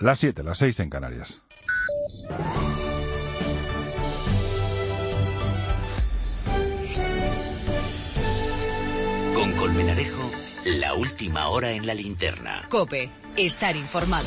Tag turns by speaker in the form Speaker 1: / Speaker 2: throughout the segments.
Speaker 1: Las 7, las 6 en Canarias.
Speaker 2: Con Colmenarejo, la última hora en la linterna.
Speaker 3: COPE, estar informado.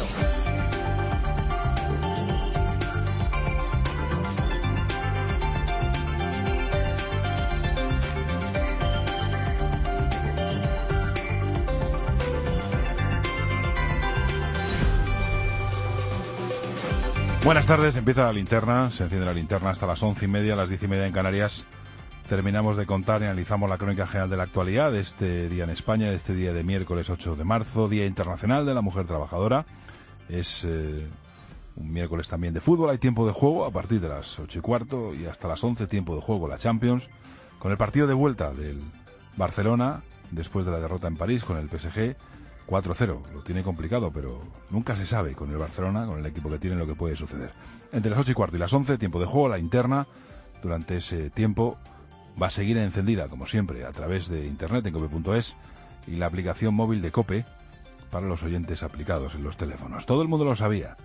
Speaker 1: Buenas tardes, empieza la linterna, se enciende la linterna hasta las 11:30, las 10:30 en Canarias. Terminamos de contar y analizamos la crónica general de la actualidad de este día en España, de este día de miércoles 8 de marzo, Día Internacional de la Mujer Trabajadora. Es un miércoles también de fútbol, hay tiempo de juego a partir de las 8:15 y hasta las 11, tiempo de juego la Champions, con el partido de vuelta del Barcelona, después de la derrota en París con el PSG, 4-0, lo tiene complicado, pero nunca se sabe con el Barcelona, con el equipo que tiene, lo que puede suceder. Entre las 8:15 y las 11, tiempo de juego, la linterna. Durante ese tiempo va a seguir encendida, como siempre, a través de internet en cope.es y la aplicación móvil de COPE para los oyentes aplicados en los teléfonos. Todo el mundo lo sabía.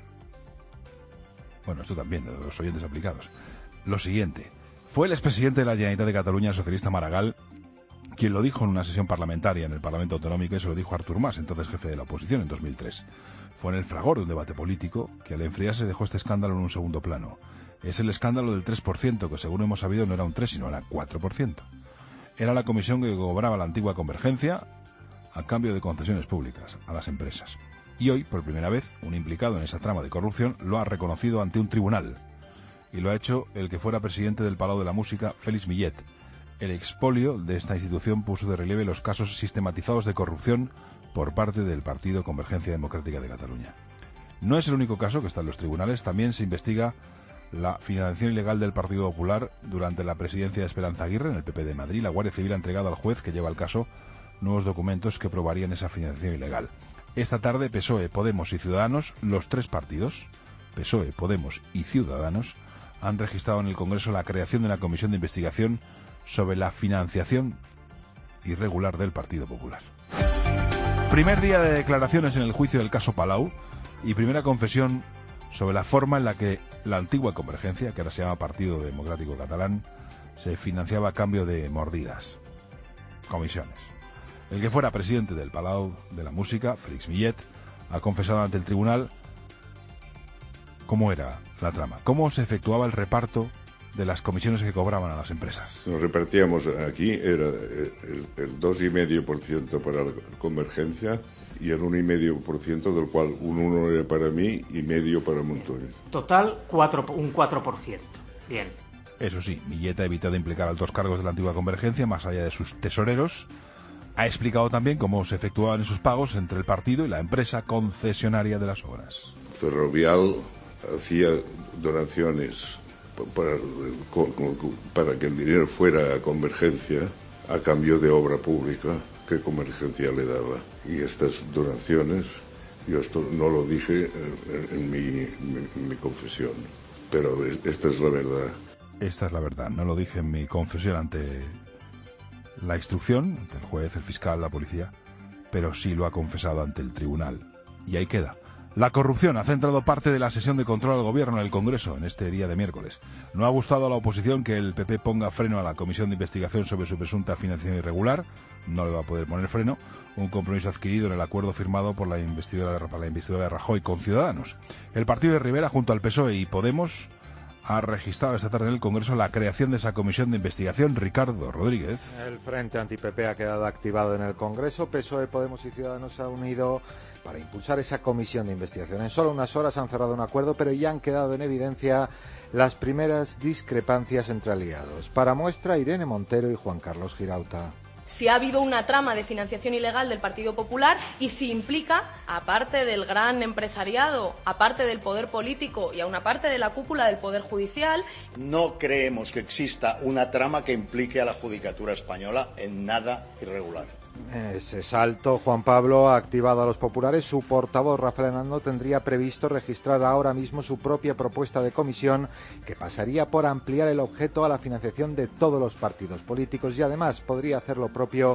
Speaker 1: Bueno, esto también, de los oyentes aplicados. Lo siguiente, fue el expresidente de la Generalitat de Cataluña, el socialista Maragall, quien lo dijo en una sesión parlamentaria en el Parlamento Autonómico, y se lo dijo Artur Mas, entonces jefe de la oposición, en 2003. Fue en el fragor de un debate político que al enfriarse dejó este escándalo en un segundo plano. Es el escándalo del 3%, que según hemos sabido no era un 3, sino era 4%. Era la comisión que cobraba la antigua Convergencia a cambio de concesiones públicas a las empresas. Y hoy, por primera vez, un implicado en esa trama de corrupción lo ha reconocido ante un tribunal. Y lo ha hecho el que fuera presidente del Palau de la Música, Félix Millet. El expolio de esta institución puso de relieve los casos sistematizados de corrupción por parte del Partido Convergencia Democrática de Cataluña. No es el único caso que está en los tribunales, también se investiga la financiación ilegal del Partido Popular durante la presidencia de Esperanza Aguirre en el PP de Madrid. La Guardia Civil ha entregado al juez que lleva el caso nuevos documentos que probarían esa financiación ilegal. Esta tarde PSOE, Podemos y Ciudadanos, los tres partidos, PSOE, Podemos y Ciudadanos, han registrado en el Congreso la creación de una comisión de investigación sobre la financiación irregular del Partido Popular. Primer día de declaraciones en el juicio del caso Palau y primera confesión sobre la forma en la que la antigua Convergencia, que ahora se llama Partido Democrático Catalán, se financiaba a cambio de mordidas, comisiones. El que fuera presidente del Palau de la Música, Félix Millet, ha confesado ante el tribunal cómo era la trama, cómo se efectuaba el reparto de las comisiones que cobraban a las empresas.
Speaker 4: Nos repartíamos aquí, era el 2,5% para la Convergencia y el 1,5%, del cual un 1 era para mí y medio para Montoya.
Speaker 5: Total, un 4%. Bien.
Speaker 1: Eso sí, Millet ha evitado implicar altos cargos de la antigua Convergencia, más allá de sus tesoreros. Ha explicado también cómo se efectuaban esos pagos entre el partido y la empresa concesionaria de las obras.
Speaker 4: Ferrovial hacía donaciones para que el dinero fuera a Convergencia a cambio de obra pública que Convergencia le daba. Y estas donaciones, yo esto no lo dije en mi confesión, pero esta es la verdad.
Speaker 1: Esta es la verdad, no lo dije en mi confesión ante la instrucción, ante el juez, el fiscal, la policía, pero sí lo ha confesado ante el tribunal. Y ahí queda. La corrupción ha centrado parte de la sesión de control al gobierno en el Congreso en este día de miércoles. No ha gustado a la oposición que el PP ponga freno a la comisión de investigación sobre su presunta financiación irregular. No le va a poder poner freno. Un compromiso adquirido en el acuerdo firmado por la investidura de Rajoy con Ciudadanos. El partido de Rivera, junto al PSOE y Podemos, ha registrado esta tarde en el Congreso la creación de esa comisión de investigación. Ricardo Rodríguez.
Speaker 6: El Frente Anti-PP ha quedado activado en el Congreso. PSOE, Podemos y Ciudadanos se han unido para impulsar esa comisión de investigación. En solo unas horas han cerrado un acuerdo, pero ya han quedado en evidencia las primeras discrepancias entre aliados. Para muestra, Irene Montero y Juan Carlos Girauta.
Speaker 7: Si ha habido una trama de financiación ilegal del Partido Popular y si implica, aparte del gran empresariado, aparte del poder político y a una parte de la cúpula del Poder Judicial.
Speaker 8: No creemos que exista una trama que implique a la Judicatura española en nada irregular.
Speaker 6: Ese salto, Juan Pablo, ha activado a los populares. Su portavoz, Rafael Hernando, tendría previsto registrar ahora mismo su propia propuesta de comisión que pasaría por ampliar el objeto a la financiación de todos los partidos políticos y además podría hacer lo propio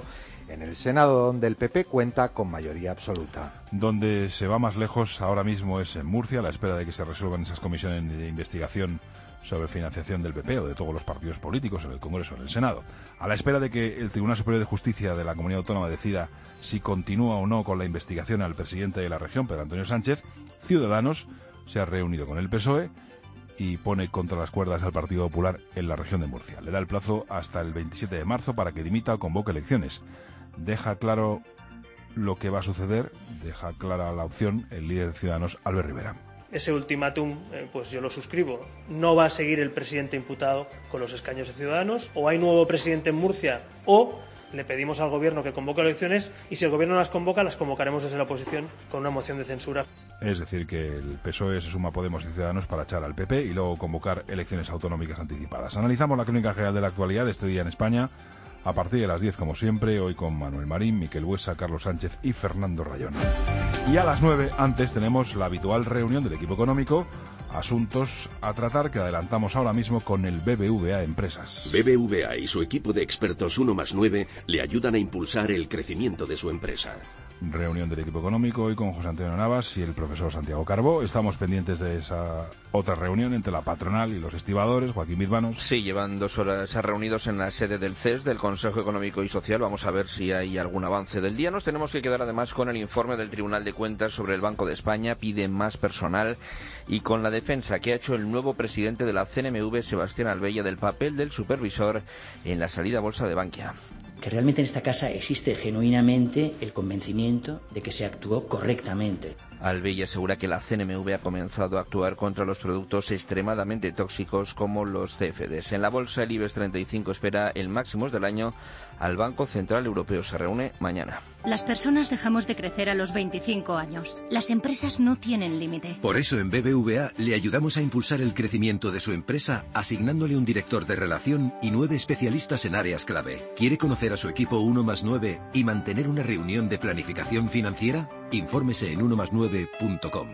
Speaker 6: en el Senado, donde el PP cuenta con mayoría absoluta.
Speaker 1: Donde se va más lejos ahora mismo es en Murcia, a la espera de que se resuelvan esas comisiones de investigación sobre financiación del PP o de todos los partidos políticos en el Congreso o en el Senado. A la espera de que el Tribunal Superior de Justicia de la Comunidad Autónoma decida si continúa o no con la investigación al presidente de la región, Pedro Antonio Sánchez, Ciudadanos se ha reunido con el PSOE y pone contra las cuerdas al Partido Popular en la región de Murcia. Le da el plazo hasta el 27 de marzo para que dimita o convoque elecciones. Deja claro lo que va a suceder, deja clara la opción el líder de Ciudadanos, Albert Rivera.
Speaker 9: Ese ultimátum, pues yo lo suscribo. No va a seguir el presidente imputado con los escaños de Ciudadanos, o hay nuevo presidente en Murcia, o le pedimos al gobierno que convoque elecciones, y si el gobierno las convoca, las convocaremos desde la oposición con una moción de censura. Es decir, que el PSOE se suma a Podemos y Ciudadanos para echar al PP y luego convocar elecciones autonómicas anticipadas. Analizamos la crónica general de la actualidad de este día en España a partir de las 10, como siempre, hoy con Manuel Marín, Miquel Buesa, Carlos Sánchez y Fernando Rayón. Y a las 9, antes, tenemos la habitual reunión del equipo económico, asuntos a tratar que adelantamos ahora mismo con el BBVA Empresas.
Speaker 10: BBVA y su equipo de expertos 1+9 le ayudan a impulsar el crecimiento de su empresa.
Speaker 1: Reunión del equipo económico hoy con José Antonio Navas y el profesor Santiago Carbó. Estamos pendientes de esa otra reunión entre la patronal y los estibadores. Joaquín Bizmanos.
Speaker 11: Sí, llevan 2 horas reunidos en la sede del CES, del Consejo Económico y Social. Vamos a ver si hay algún avance del día. Nos tenemos que quedar además con el informe del Tribunal de Cuentas sobre el Banco de España. Pide más personal y con la defensa que ha hecho el nuevo presidente de la CNMV, Sebastián Albella, del papel del supervisor en la salida a bolsa de Bankia.
Speaker 12: Que realmente en esta casa existe genuinamente el convencimiento de que se actuó correctamente.
Speaker 11: Albella asegura que la CNMV ha comenzado a actuar contra los productos extremadamente tóxicos como los CFDs. En la bolsa, el IBEX 35 espera el máximo del año al Banco Central Europeo. Se reúne mañana.
Speaker 13: Las personas dejamos de crecer a los 25 años. Las empresas no tienen límite.
Speaker 14: Por eso en BBVA le ayudamos a impulsar el crecimiento de su empresa asignándole un director de relación y 9 especialistas en áreas clave. ¿Quiere conocer a su equipo 1+9 y mantener una reunión de planificación financiera? Infórmese en 1+9.com.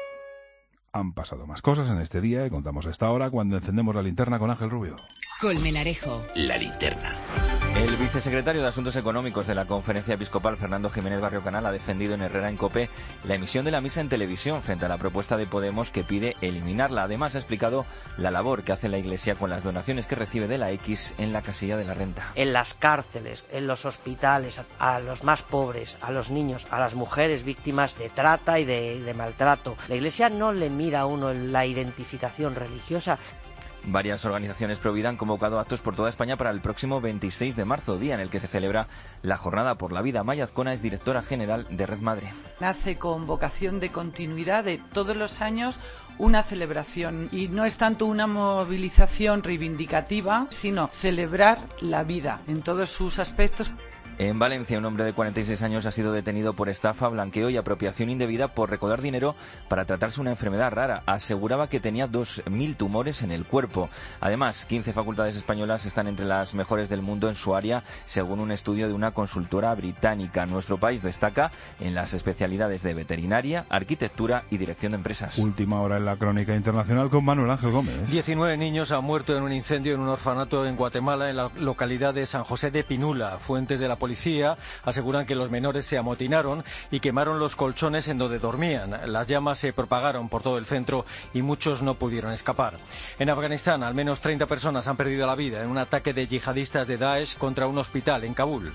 Speaker 1: Han pasado más cosas en este día y contamos a esta hora cuando encendemos la linterna con Ángel Rubio.
Speaker 3: Colmenarejo.
Speaker 2: La linterna.
Speaker 15: El vicesecretario de Asuntos Económicos de la Conferencia Episcopal, Fernando Jiménez Barrio Canal, ha defendido en Herrera en COPE la emisión de la misa en televisión frente a la propuesta de Podemos que pide eliminarla. Además, ha explicado la labor que hace la Iglesia con las donaciones que recibe de la X en la casilla de la renta.
Speaker 16: En las cárceles, en los hospitales, a los más pobres, a los niños, a las mujeres víctimas de trata y de maltrato. La Iglesia no le mira a uno la identificación religiosa.
Speaker 15: Varias organizaciones pro vida han convocado actos por toda España para el próximo 26 de marzo, día en el que se celebra la Jornada por la Vida. Maya Azcona es directora general de Red Madre.
Speaker 17: Nace con vocación de continuidad de todos los años una celebración, y no es tanto una movilización reivindicativa, sino celebrar la vida en todos sus aspectos.
Speaker 15: En Valencia, un hombre de 46 años ha sido detenido por estafa, blanqueo y apropiación indebida por recaudar dinero para tratarse una enfermedad rara. Aseguraba que tenía 2.000 tumores en el cuerpo. Además, 15 facultades españolas están entre las mejores del mundo en su área, según un estudio de una consultora británica. Nuestro país destaca en las especialidades de veterinaria, arquitectura y dirección de empresas.
Speaker 1: Última hora en la crónica internacional con Manuel Ángel Gómez.
Speaker 18: 19 niños han muerto en un incendio en un orfanato en Guatemala, en la localidad de San José de Pinula. Fuentes de la policía aseguran que los menores se amotinaron y quemaron los colchones en donde dormían. Las llamas se propagaron por todo el centro y muchos no pudieron escapar. En Afganistán, al menos 30 personas han perdido la vida en un ataque de yihadistas de Daesh contra un hospital en Kabul.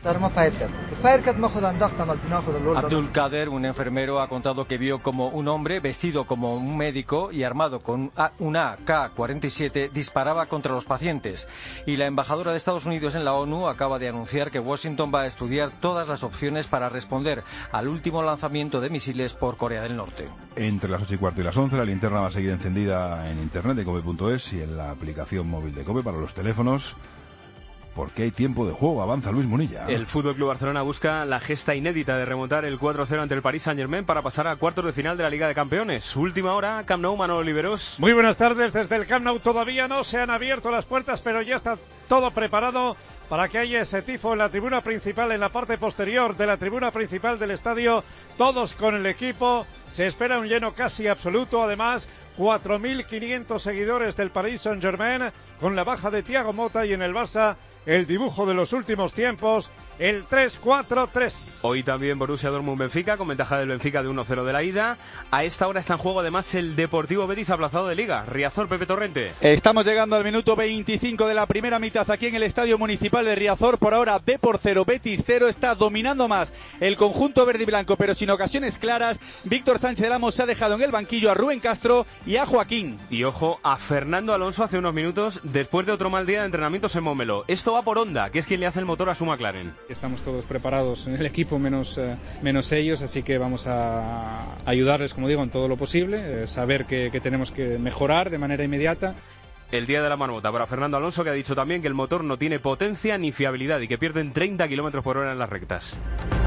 Speaker 18: Abdul Kader, un enfermero, ha contado que vio como un hombre vestido como un médico y armado con una AK-47 disparaba contra los pacientes. Y la embajadora de Estados Unidos en la ONU acaba de anunciar que Washington va a estudiar todas las opciones para responder al último lanzamiento de misiles por Corea del Norte.
Speaker 1: Entre las 8:15 y las 11, la linterna va a seguir encendida en internet de cope.es y en la aplicación móvil de Cope para los teléfonos, porque hay tiempo de juego. Avanza Luis Munilla.
Speaker 19: El FC Barcelona busca la gesta inédita de remontar el 4-0 ante el Paris Saint-Germain para pasar a cuartos de final de la Liga de Campeones. Última hora, Camp Nou, Manolo Oliveros.
Speaker 20: Muy buenas tardes desde el Camp Nou. Todavía no se han abierto las puertas, pero ya está todo preparado para que haya ese tifo en la tribuna principal, en la parte posterior de la tribuna principal del estadio, todos con el equipo. Se espera un lleno casi absoluto, además 4.500 seguidores del Paris Saint-Germain, con la baja de Thiago Motta, y en el Barça el dibujo de los últimos tiempos, el 3-4-3.
Speaker 19: Hoy también Borussia Dortmund-Benfica, con ventaja del Benfica de 1-0 de la ida. A esta hora está en juego además el Deportivo Betis aplazado de Liga. Riazor, Pepe Torrente.
Speaker 21: Estamos llegando al minuto 25 de la primera mitad aquí en el Estadio Municipal de Riazor. Por ahora B por 0, Betis 0. Está dominando más el conjunto verde y blanco, pero sin ocasiones claras. Víctor Sánchez del Amo se ha dejado en el banquillo a Rubén Castro y a Joaquín.
Speaker 19: Y ojo a Fernando Alonso hace unos minutos, después de otro mal día de entrenamientos en Montmeló. Esto va por Honda, que es quien le hace el motor a su McLaren.
Speaker 22: Estamos todos preparados en el equipo menos ellos, así que vamos a ayudarles, como digo, en todo lo posible, saber que tenemos que mejorar de manera inmediata.
Speaker 19: El día de la marmota para Fernando Alonso, que ha dicho también que el motor no tiene potencia ni fiabilidad y que pierden 30 km por hora en las rectas.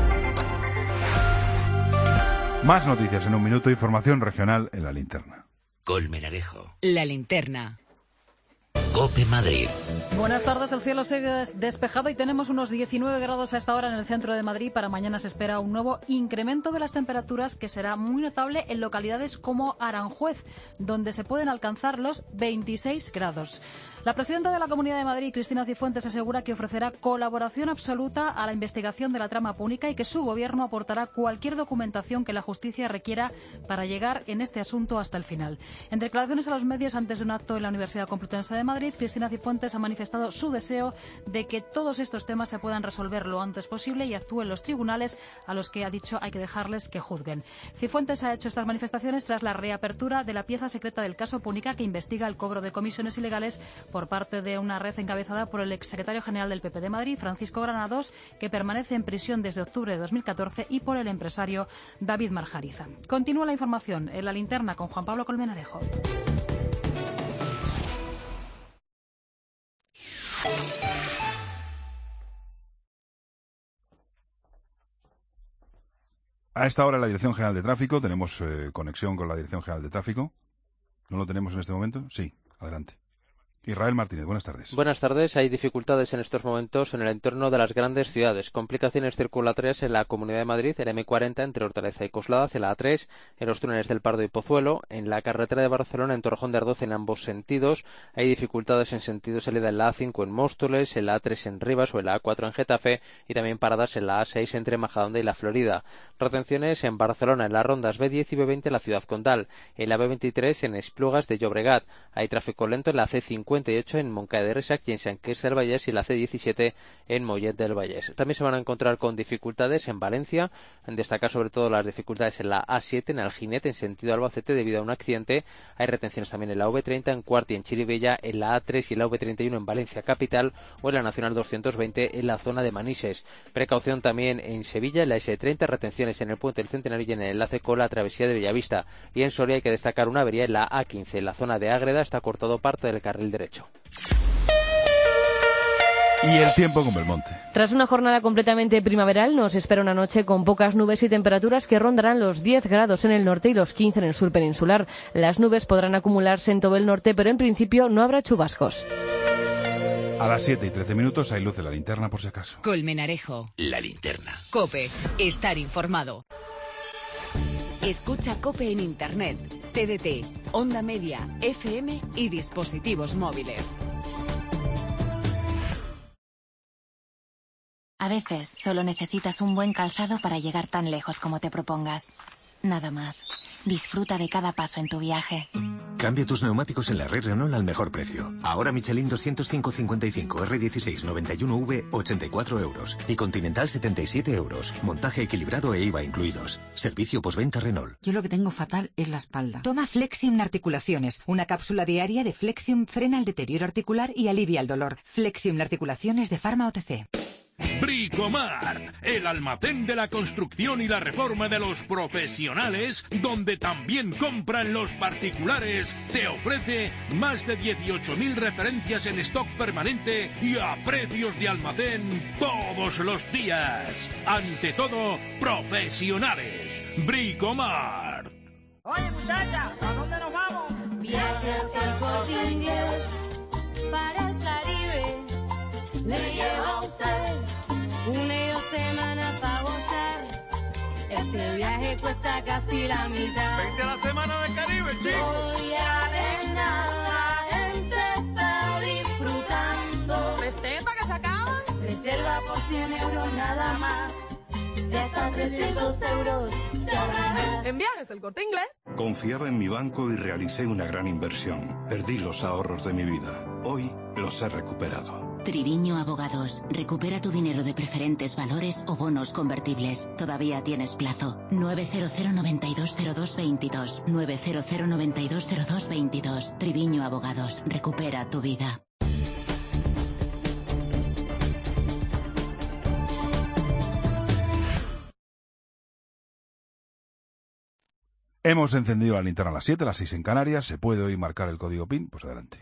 Speaker 1: Más noticias en un minuto, información regional en la linterna.
Speaker 2: Colmenarejo.
Speaker 3: La linterna.
Speaker 2: COPE Madrid.
Speaker 23: Buenas tardes, el cielo sigue despejado y tenemos unos 19 grados a esta hora en el centro de Madrid. Para mañana se espera un nuevo incremento de las temperaturas que será muy notable en localidades como Aranjuez, donde se pueden alcanzar los 26 grados. La presidenta de la Comunidad de Madrid, Cristina Cifuentes, asegura que ofrecerá colaboración absoluta a la investigación de la trama púnica y que su gobierno aportará cualquier documentación que la justicia requiera para llegar en este asunto hasta el final. En declaraciones a los medios antes de un acto en la Universidad Complutense de Madrid, Cristina Cifuentes ha manifestado su deseo de que todos estos temas se puedan resolver lo antes posible y actúen los tribunales, a los que ha dicho hay que dejarles que juzguen. Cifuentes ha hecho estas manifestaciones tras la reapertura de la pieza secreta del caso Púnica, que investiga el cobro de comisiones ilegales por parte de una red encabezada por el exsecretario general del PP de Madrid, Francisco Granados, que permanece en prisión desde octubre de 2014, y por el empresario David Marjariza. Continúa la información en la linterna con Juan Pablo Colmenarejo.
Speaker 1: A esta hora en la Dirección General de Tráfico tenemos conexión con la Dirección General de Tráfico. ¿No lo tenemos en este momento? Sí, adelante. Israel Martínez, buenas tardes.
Speaker 24: Buenas tardes. Hay dificultades en estos momentos en el entorno de las grandes ciudades. Complicaciones circulatorias en la Comunidad de Madrid, en M40 entre Hortaleza y Coslada, hacia la A3, en los túneles del Pardo y Pozuelo, en la carretera de Barcelona, en Torrejón de Ardoz, en ambos sentidos. Hay dificultades en sentido salida en la A5 en Móstoles, en la A3 en Rivas o en la A4 en Getafe, y también paradas en la A6 entre Majadahonda y La Florida. Retenciones en Barcelona, en las rondas B10 y B20 en la Ciudad Condal, en la B23 en Esplugas de Llobregat. Hay tráfico lento en la C58 en Montcada de Reixac y en Sant Quirze del Vallès, y la C17 en Mollet del Vallès. También se van a encontrar con dificultades en Valencia, en destacar sobre todo las dificultades en la A7 en Alginet en sentido Albacete debido a un accidente. Hay retenciones también en la V30 en Cuart y en Chirivella, en la A3 y la V31 en Valencia capital o en la Nacional 220 en la zona de Manises. Precaución también en Sevilla, en la S30, retenciones en el Puente del Centenario y en el enlace con la travesía de Bellavista. Y en Soria hay que destacar una avería en la A15, en la zona de Ágreda está cortado parte del carril derecho.
Speaker 1: Y el tiempo con Belmonte.
Speaker 7: Tras una jornada completamente primaveral, nos espera una noche con pocas nubes y temperaturas que rondarán los 10 grados en el norte y los 15 en el sur peninsular. Las nubes podrán acumularse en todo el norte, pero en principio no habrá chubascos.
Speaker 1: A las 7:13 hay luz en la linterna por si acaso.
Speaker 3: Colmenarejo.
Speaker 2: La linterna.
Speaker 3: COPE. Estar informado. Escucha COPE en Internet, TDT, Onda Media, FM y dispositivos móviles.
Speaker 25: A veces solo necesitas un buen calzado para llegar tan lejos como te propongas. Nada más. Disfruta de cada paso en tu viaje.
Speaker 26: Cambia tus neumáticos en la red Renault al mejor precio. Ahora Michelin 205-55, R16 91V, 84 euros. Y Continental 77 euros. Montaje equilibrado e IVA incluidos. Servicio postventa Renault.
Speaker 27: Yo lo que tengo fatal es la espalda. Toma Flexium Articulaciones. Una cápsula diaria de Flexium frena el deterioro articular y alivia el dolor. Flexium Articulaciones de Pharma OTC.
Speaker 28: Bricomart, el almacén de la construcción y la reforma de los profesionales, donde también compran los particulares, te ofrece más de 18.000 referencias en stock permanente y a precios de almacén todos los días. Ante todo, profesionales. Bricomart.
Speaker 29: Oye, muchacha, ¿a dónde nos vamos? Viaje hacia el Corte Inglés, para el Caribe. Le llevo a usted una y 2 semanas para gozar. Este viaje cuesta casi la mitad.
Speaker 28: Vente a la semana del Caribe, chico.
Speaker 29: Voy a ver nada, entre estar disfrutando. ¿Reserva que se acaban? Reserva por 100 euros nada más. De hasta 300 euros te ahorrarás.
Speaker 4: En Viajes El Corte Inglés.
Speaker 5: Confiaba en mi banco y realicé una gran inversión. Perdí los ahorros de mi vida. Hoy los he recuperado.
Speaker 25: Triviño Abogados. Recupera tu dinero de preferentes valores o bonos convertibles. Todavía tienes plazo. 900-920222. 900-920222. Triviño Abogados. Recupera tu vida.
Speaker 1: Hemos encendido la linterna a las 7, a las 6 en Canarias. ¿Se puede hoy marcar el código PIN? Pues adelante.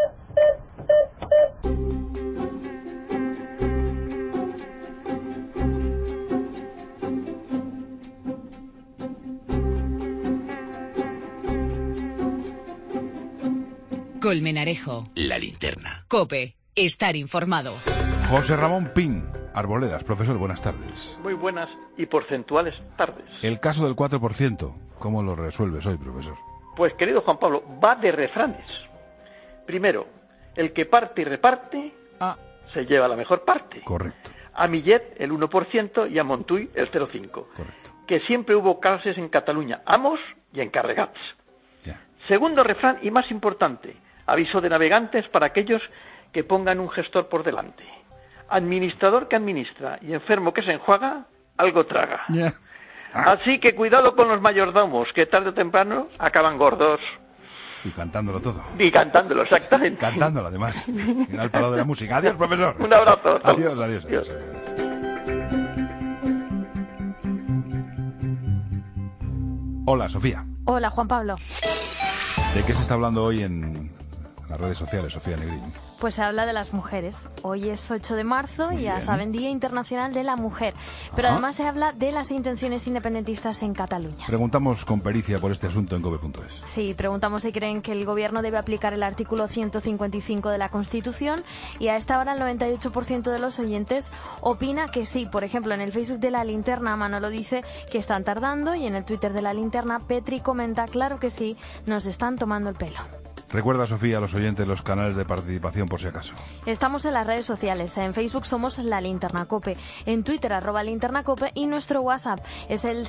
Speaker 3: Colmenarejo.
Speaker 2: La linterna.
Speaker 3: COPE. Estar informado.
Speaker 1: José Ramón Pin, Arboledas. Profesor, buenas tardes.
Speaker 6: Muy buenas y porcentuales tardes.
Speaker 1: El caso del 4%, ¿cómo lo resuelves hoy, profesor?
Speaker 6: Pues, querido Juan Pablo, va de refranes. Primero, el que parte y reparte se lleva la mejor parte.
Speaker 1: Correcto.
Speaker 6: A Millet el 1% y a Montuy el 0,5%.
Speaker 1: Correcto.
Speaker 6: Que siempre hubo clases en Cataluña, amos y encarregats. Segundo refrán y más importante, aviso de navegantes para aquellos que pongan un gestor por delante. Administrador que administra y enfermo que se enjuaga, algo traga. Así que cuidado con los mayordomos, que tarde o temprano acaban gordos.
Speaker 1: Y cantándolo todo.
Speaker 6: Y cantándolo, exactamente.
Speaker 1: Cantándolo, además. Mira el palo de la música. Adiós, profesor.
Speaker 6: Un abrazo.
Speaker 1: Adiós, adiós, adiós. Hola, Sofía.
Speaker 8: Hola, Juan Pablo.
Speaker 1: ¿De qué se está hablando hoy en las redes sociales, Sofía Negrín?
Speaker 8: Pues se habla de las mujeres. Hoy es 8 de marzo y ya saben, Día Internacional de la Mujer. Pero además se habla de las intenciones independentistas en Cataluña.
Speaker 1: Preguntamos con pericia por este asunto en cope.es.
Speaker 8: Sí, preguntamos si creen que el gobierno debe aplicar el artículo 155 de la Constitución y a esta hora el 98% de los oyentes opina que sí. Por ejemplo, en el Facebook de La Linterna, Manolo dice que están tardando y en el Twitter de La Linterna, Petri comenta, claro que sí, nos están tomando el pelo.
Speaker 1: Recuerda, Sofía, a los oyentes los canales de participación por si acaso.
Speaker 8: Estamos en las redes sociales. En Facebook somos La Linterna Cope, en Twitter @Linterna Cope y nuestro WhatsApp es el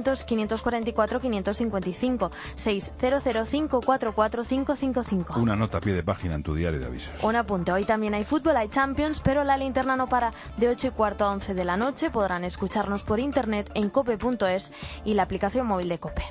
Speaker 8: 600-544-555, 600-544-555.
Speaker 1: Una nota a pie de página en tu diario de avisos.
Speaker 8: Un apunte. Hoy también hay fútbol, hay Champions, pero La Linterna no para de 8:15 a 11 de la noche. Podrán escucharnos por internet en cope.es y la aplicación móvil de Cope.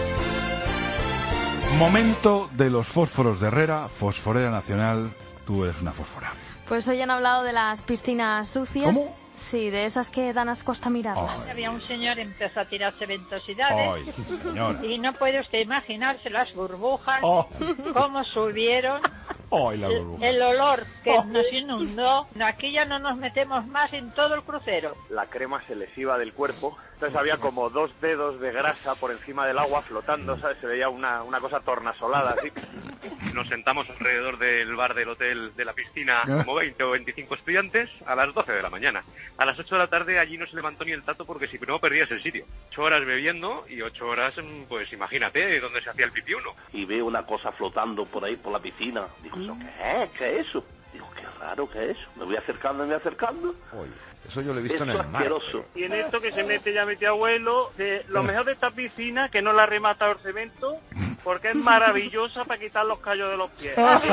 Speaker 1: Momento de los fósforos de Herrera, fosforera nacional. Tú eres una fósfora.
Speaker 8: Pues hoy han hablado de las piscinas sucias.
Speaker 1: ¿Cómo?
Speaker 8: Sí, de esas que dan asco hasta mirarlas.
Speaker 9: Había un señor que empezó a tirarse ventosidades.
Speaker 1: Ay, señora.
Speaker 9: Y no puede usted imaginarse las burbujas, cómo subieron.
Speaker 1: Ay, la burbuja.
Speaker 9: El olor que nos inundó. Aquí ya no nos metemos más en todo el crucero.
Speaker 10: La crema se les iba del cuerpo. Entonces había como 2 dedos de grasa por encima del agua flotando, ¿sabes? Se veía una cosa tornasolada así. Nos sentamos alrededor del bar del hotel de la piscina, como 20 o 25 estudiantes, a las 12 de la mañana. A las 8 de la tarde allí no se levantó ni el tato porque si no perdías el sitio. 8 horas bebiendo y 8 horas, pues imagínate dónde se hacía el pipí uno.
Speaker 11: Y veo una cosa flotando por ahí, por la piscina. Digo, ¿eso qué es? ¿Qué es eso? Digo, qué raro, ¿qué es eso? Me voy acercando.
Speaker 12: Oye, eso yo lo he visto en el mar.
Speaker 11: Asqueroso.
Speaker 10: Y en esto que se mete ya mi abuelo, lo mejor de esta piscina, que no la ha rematado el cemento, porque es maravillosa para quitar los callos de los pies. Eso es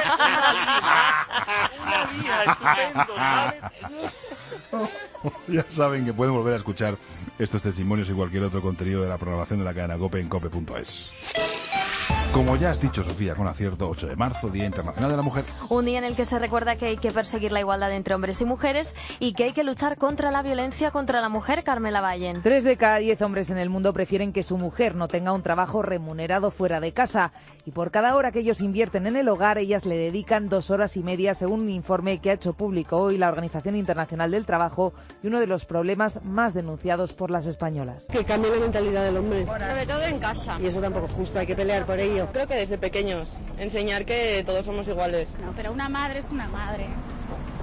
Speaker 10: una lija, estupendo, ¿sabes?
Speaker 1: Ya saben que pueden volver a escuchar estos testimonios y cualquier otro contenido de la programación de la cadena COPE en cope.es. Como ya has dicho, Sofía, con acierto, 8 de marzo, Día Internacional de la Mujer.
Speaker 8: Un día en el que se recuerda que hay que perseguir la igualdad entre hombres y mujeres y que hay que luchar contra la violencia contra la mujer, Carmela Vallen.
Speaker 13: 3 de cada 10 hombres en el mundo prefieren que su mujer no tenga un trabajo remunerado fuera de casa. Y por cada hora que ellos invierten en el hogar, ellas le dedican 2 horas y media, según un informe que ha hecho público hoy la Organización Internacional del Trabajo y uno de los problemas más denunciados por las españolas.
Speaker 30: Que cambie la mentalidad del hombre.
Speaker 31: Sobre todo en casa.
Speaker 30: Y eso tampoco es justo, hay que pelear por ello.
Speaker 31: Creo que desde pequeños, enseñar que todos somos iguales.
Speaker 30: No, pero una madre es una madre.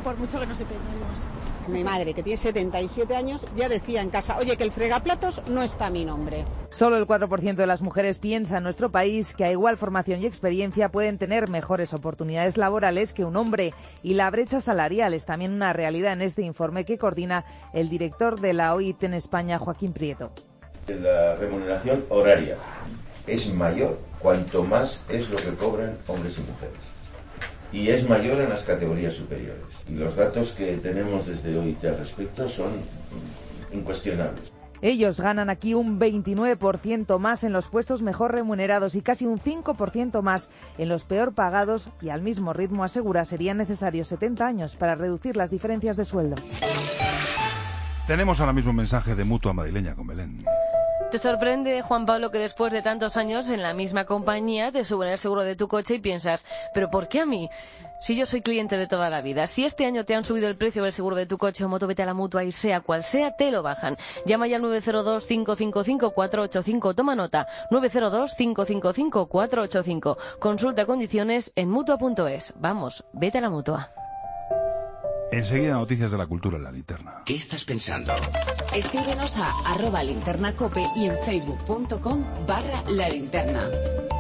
Speaker 4: por mucho que nos empeñemos.
Speaker 30: Mi madre, que tiene 77 años, ya decía en casa, oye, que el fregaplatos no está a mi nombre.
Speaker 13: Solo el 4% de las mujeres piensa en nuestro país que a igual formación y experiencia pueden tener mejores oportunidades laborales que un hombre. Y la brecha salarial es también una realidad en este informe que coordina el director de la OIT en España, Joaquín Prieto.
Speaker 14: La remuneración horaria es mayor cuanto más es lo que cobran hombres y mujeres. Y es mayor en las categorías superiores. Y los datos que tenemos desde OIT al respecto son incuestionables.
Speaker 13: Ellos ganan aquí un 29% más en los puestos mejor remunerados y casi un 5% más en los peor pagados, y al mismo ritmo, asegura, serían necesarios 70 años para reducir las diferencias de sueldo.
Speaker 1: Tenemos ahora mismo un mensaje de Mutua Madrileña con Belén.
Speaker 7: ¿Te sorprende, Juan Pablo, que después de tantos años en la misma compañía te suben el seguro de tu coche y piensas, ¿pero por qué a mí? Si yo soy cliente de toda la vida, si este año te han subido el precio del seguro de tu coche o moto, vete a la Mutua y sea cual sea, te lo bajan. Llama ya al 902-555-485. Toma nota, 902-555-485. Consulta condiciones en Mutua.es. Vamos, vete a la Mutua.
Speaker 1: Enseguida, noticias de la cultura en la linterna.
Speaker 2: ¿Qué estás pensando?
Speaker 3: Escríbenos a @linternacope y en facebook.com/lalinterna.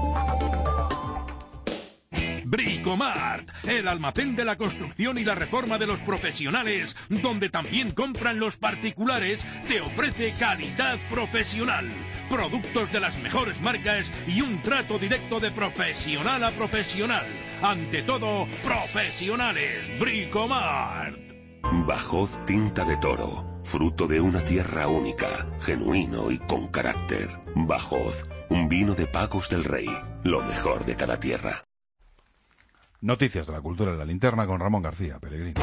Speaker 28: Bricomart, el almacén de la construcción y la reforma de los profesionales, donde también compran los particulares, te ofrece calidad profesional, productos de las mejores marcas y un trato directo de profesional a profesional. Ante todo, profesionales. Bricomart.
Speaker 15: Bajhoz Tinta de Toro, fruto de una tierra única, genuino y con carácter. Bajhoz, un vino de Pagos del Rey, lo mejor de cada tierra.
Speaker 1: Noticias de la cultura en la linterna con Ramón García Pellegrini.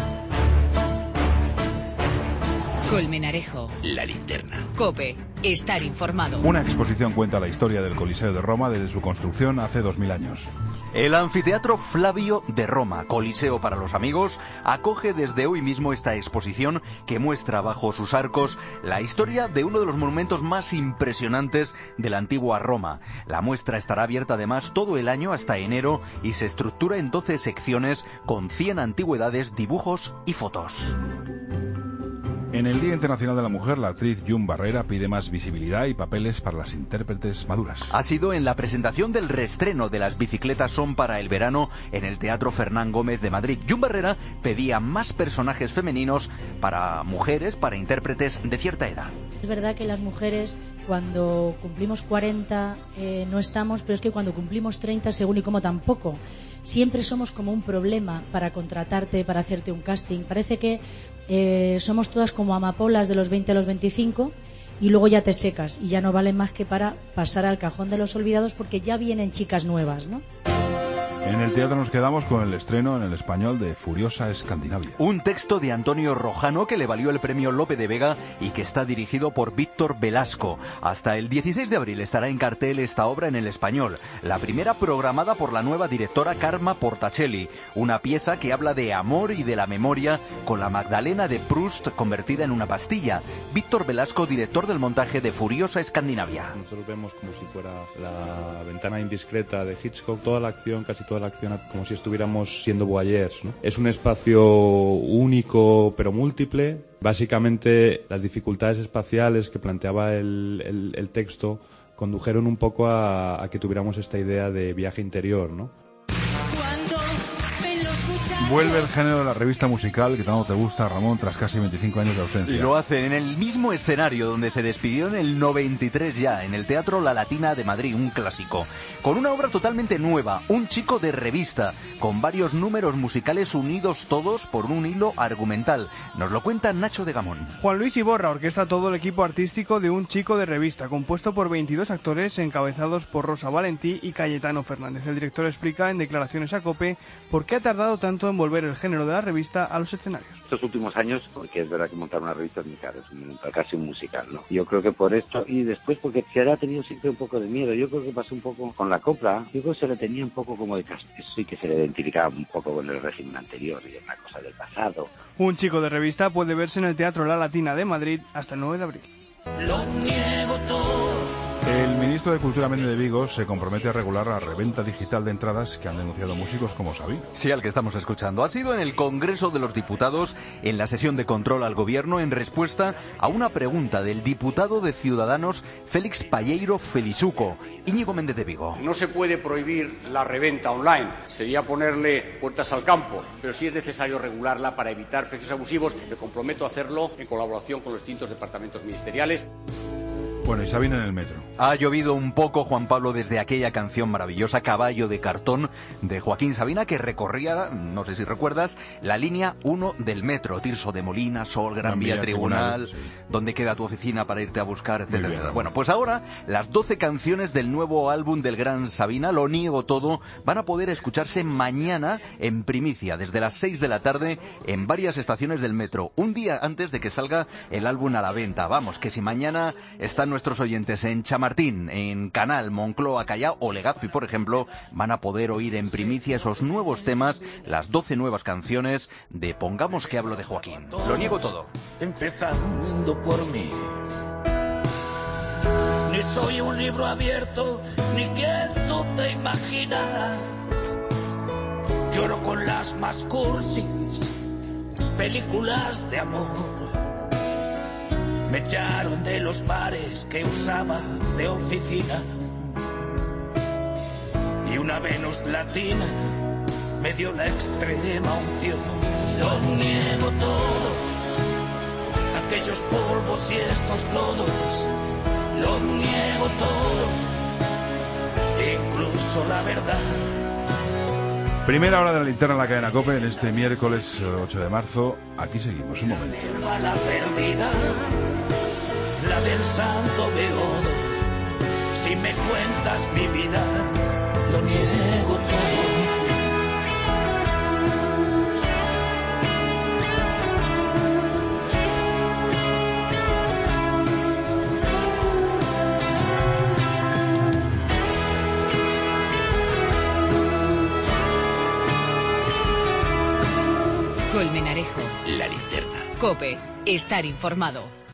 Speaker 3: Colmenarejo.
Speaker 2: La linterna.
Speaker 3: COPE. Estar informado.
Speaker 1: Una exposición cuenta la historia del Coliseo de Roma desde su construcción hace 2000 años.
Speaker 16: El Anfiteatro Flavio de Roma, Coliseo para los amigos, acoge desde hoy mismo esta exposición que muestra bajo sus arcos la historia de uno de los monumentos más impresionantes de la antigua Roma. La muestra estará abierta además todo el año hasta enero y se estructura en 12 secciones con 100 antigüedades, dibujos y fotos.
Speaker 1: En el Día Internacional de la Mujer, la actriz June Barrera pide más visibilidad y papeles para las intérpretes maduras.
Speaker 16: Ha sido en la presentación del reestreno de Las bicicletas son para el verano en el Teatro Fernán Gómez de Madrid. June Barrera pedía más personajes femeninos para mujeres, para intérpretes de cierta edad.
Speaker 17: Es verdad que las mujeres cuando cumplimos 40 no estamos, pero es que cuando cumplimos 30 según y como tampoco. Siempre somos como un problema para contratarte, para hacerte un casting. Parece que somos todas como amapolas de los 20 a los 25 y luego ya te secas y ya no valen más que para pasar al cajón de los olvidados porque ya vienen chicas nuevas, ¿no?
Speaker 1: En el teatro nos quedamos con el estreno en el español de Furiosa Escandinavia.
Speaker 16: Un texto de Antonio Rojano que le valió el premio Lope de Vega y que está dirigido por Víctor Velasco. Hasta el 16 de abril estará en cartel esta obra en el español, la primera programada por la nueva directora Karma Portacelli, una pieza que habla de amor y de la memoria con la Magdalena de Proust convertida en una pastilla. Víctor Velasco, director del montaje de Furiosa Escandinavia.
Speaker 18: Nosotros vemos como si fuera la ventana indiscreta de Hitchcock, toda la acción, casi toda la acción como si estuviéramos siendo voyeurs, ¿no? Es un espacio único pero múltiple. Básicamente las dificultades espaciales que planteaba el texto condujeron un poco a que tuviéramos esta idea de viaje interior, ¿no?
Speaker 1: Vuelve el género de la revista musical que tanto te gusta, Ramón, tras casi 25 años de ausencia.
Speaker 16: Y lo hacen en el mismo escenario donde se despidió en el 93 ya, en el Teatro La Latina de Madrid, un clásico. Con una obra totalmente nueva, un chico de revista, con varios números musicales unidos todos por un hilo argumental. Nos lo cuenta Nacho de Gamón.
Speaker 19: Juan Luis Iborra orquesta todo el equipo artístico de Un chico de revista, compuesto por 22 actores encabezados por Rosa Valentí y Cayetano Fernández. El director explica en declaraciones a COPE por qué ha tardado tanto en volver el género de la revista a los escenarios.
Speaker 20: Estos últimos años, porque es verdad que montar una revista es muy caro, es casi un musical, ¿no? Yo creo que por esto, y después porque se ha tenido siempre un poco de miedo. Yo creo que pasó un poco con la copla, yo creo que se le tenía un poco como de castigo, y que se le identificaba un poco con el régimen anterior y una cosa del pasado.
Speaker 19: Un chico de revista puede verse en el Teatro La Latina de Madrid hasta el 9 de abril.
Speaker 29: Lo niego todo,
Speaker 1: El ministro de Cultura, Méndez de Vigo, se compromete a regular la reventa digital de entradas que han denunciado músicos como Sabina.
Speaker 16: Sí, al que estamos escuchando. Ha sido en el Congreso de los Diputados, en la sesión de control al Gobierno, en respuesta a una pregunta del diputado de Ciudadanos, Félix Palleiro Felizuco. Íñigo Méndez de Vigo.
Speaker 4: No se puede prohibir la reventa online, sería ponerle puertas al campo, pero sí es necesario regularla para evitar precios abusivos. Me comprometo a hacerlo en colaboración con los distintos departamentos ministeriales.
Speaker 1: Bueno, y Sabina en el metro.
Speaker 16: Ha llovido un poco, Juan Pablo, desde aquella canción maravillosa, Caballo de Cartón, de Joaquín Sabina, que recorría, no sé si recuerdas, la línea 1 del metro. Tirso de Molina, Sol, Gran Vía, Tribunal, sí. ¿Dónde queda tu oficina para irte a buscar?, etcétera, etcétera. Bueno, pues ahora las 12 canciones del nuevo álbum del gran Sabina, Lo niego todo, van a poder escucharse mañana en primicia, desde las 6 de la tarde, en varias estaciones del metro, un día antes de que salga el álbum a la venta. Vamos, que si mañana están nuestros oyentes en Chamartín, en Canal, Moncloa, Callao o Legazpi, por ejemplo, van a poder oír en primicia esos nuevos temas, las 12 nuevas canciones de Pongamos que hablo de Joaquín. Lo niego todo.
Speaker 29: Empezando por mí. Ni soy un libro abierto, ni quien tú te imaginas. Lloro con las más cursis películas de amor. Me echaron de los bares que usaba de oficina. Y una Venus latina me dio la extrema unción. Lo niego todo, aquellos polvos y estos lodos. Lo niego todo, incluso la verdad.
Speaker 1: Primera hora de la linterna en la cadena COPE en este miércoles 8 de marzo. Aquí seguimos un momento.
Speaker 29: La perdida, la del santo beodo. Si me cuentas mi vida, lo niego todo.
Speaker 3: Colmenarejo.
Speaker 2: La linterna.
Speaker 3: COPE. Estar informado.